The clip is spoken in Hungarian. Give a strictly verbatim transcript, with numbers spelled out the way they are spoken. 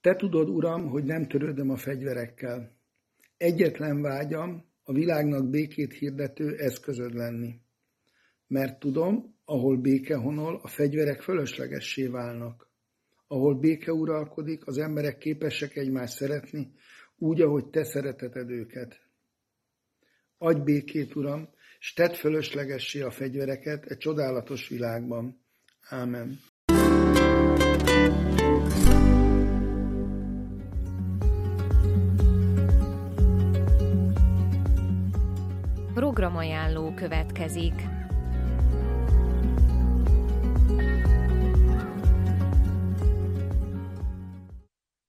Te tudod, Uram, hogy nem törődöm a fegyverekkel. Egyetlen vágyam a világnak békét hirdető eszközöd lenni. Mert tudom, ahol béke honol, a fegyverek fölöslegessé válnak. Ahol béke uralkodik, az emberek képesek egymást szeretni, úgy, ahogy te szereteted őket. Adj békét, Uram, s tedd fölöslegessé a fegyvereket e csodálatos világban. Ámen. Programajánló következik.